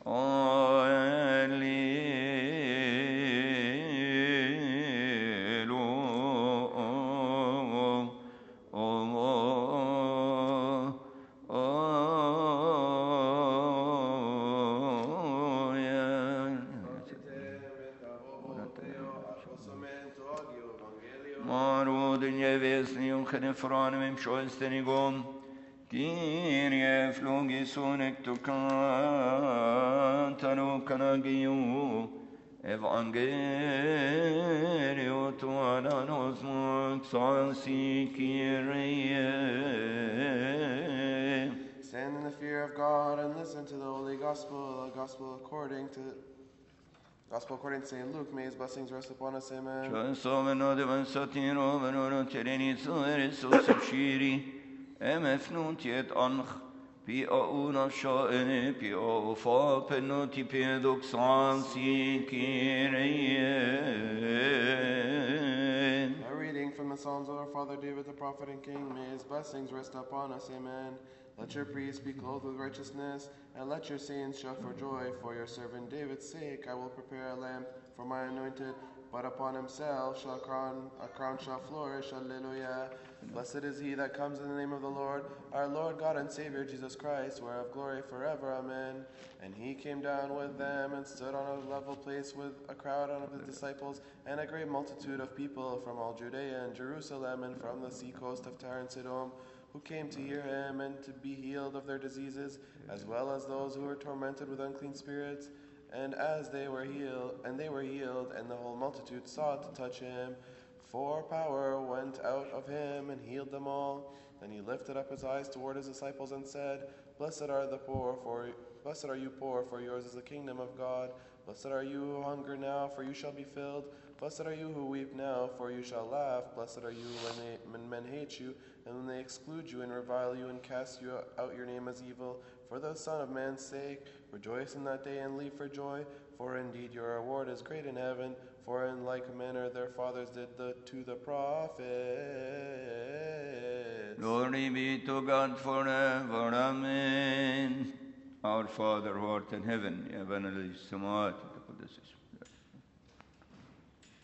Franem Scholstenigum, Kyrie flogison ectocantano canagiu, Evangelio tuananos moxansi Kyrie. Stand in the fear of God and listen to the Holy Gospel, the Gospel according to St. Luke. May his blessings rest upon us. Amen. A reading from the Psalms of our Father David, the prophet and king. May his blessings rest upon us. Amen. Let your priests be clothed with righteousness, and let your saints shout for joy. For your servant David's sake, I will prepare a lamp for my anointed, but upon himself a crown shall flourish. Alleluia. Blessed is he that comes in the name of the Lord, our Lord God and Savior Jesus Christ, whereof glory forever. Amen. And he came down with them and stood on a level place with a crowd of his disciples and a great multitude of people from all Judea and Jerusalem and from the sea coast of Tyre and Sidon, who came to hear him and to be healed of their diseases, as well as those who were tormented with unclean spirits. And they were healed, and the whole multitude sought to touch him. For power went out of him and healed them all. Then he lifted up his eyes toward his disciples and said, Blessed are you poor, for yours is the kingdom of God. Blessed are you who hunger now, for you shall be filled. Blessed are you who weep now, for you shall laugh. Blessed are you when men hate you, and when they exclude you and revile you and cast you out your name as evil, for the Son of Man's sake. Rejoice in that day and leap for joy, for indeed your reward is great in heaven, for in like manner their fathers did to the prophets. Glory be to God forever. Amen. Our Father who art in heaven,